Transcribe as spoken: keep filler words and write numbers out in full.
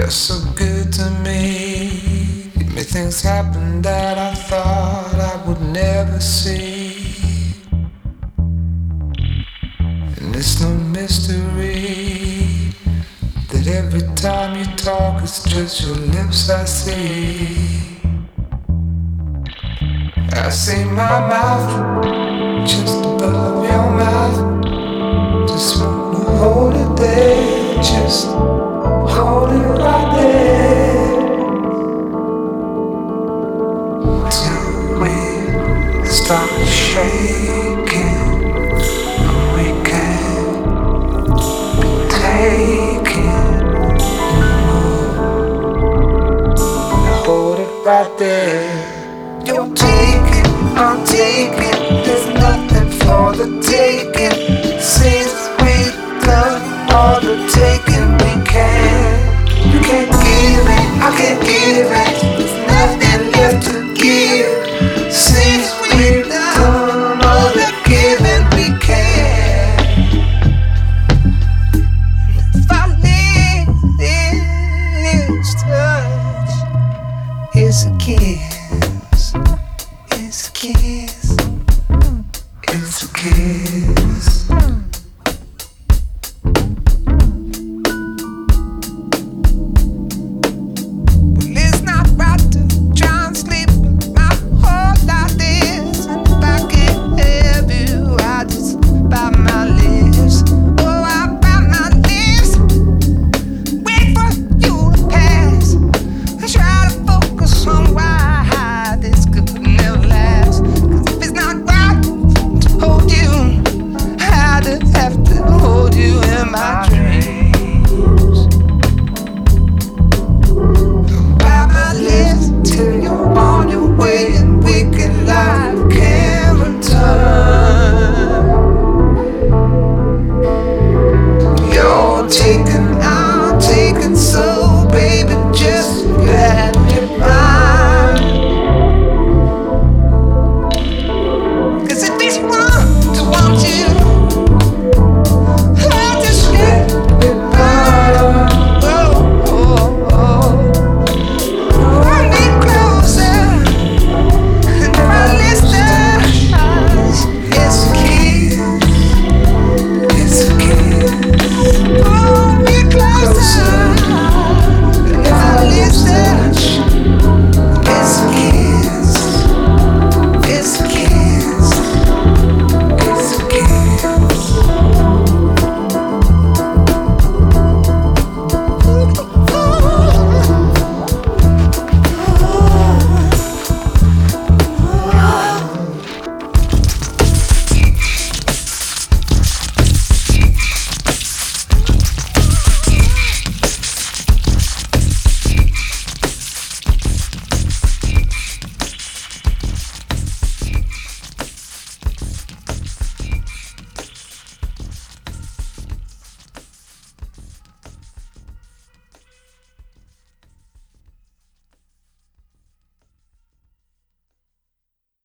You're so good to me. You make things happen that I thought I would never see. And it's no mystery that every time you talk, it's just your lips I see. I see my mouth just above your mouth. Just wanna hold it there, just hold it right there. Till we start shaking, and we can't be taken anymore. Now hold it right there. You're taking, I'm taking. There's nothing for the taking. Since we've done all the taking we can. You can't give it, I can't give it. There's nothing left to give. Since we've done all the giving we can. If I need this touch, it's a kiss, it's a kiss.